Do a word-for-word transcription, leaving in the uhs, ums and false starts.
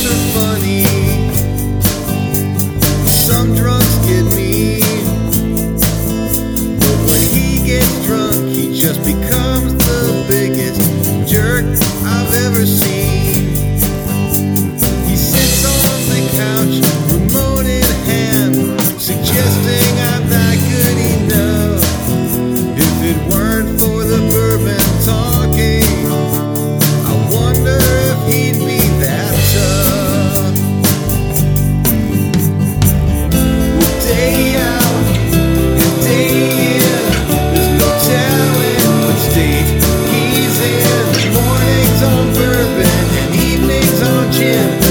drunks are funny. Some drunks get mean, but when he gets drunk, he just becomes the biggest jerk I've ever seen. He sits on the couch, remote in hand, suggesting I'm not good enough. If it weren't for the bourbon talking, I wonder if he'd be that tough. Well, day out and day in, there's no telling what state he's in. Mornings on bourbon and evenings on gin.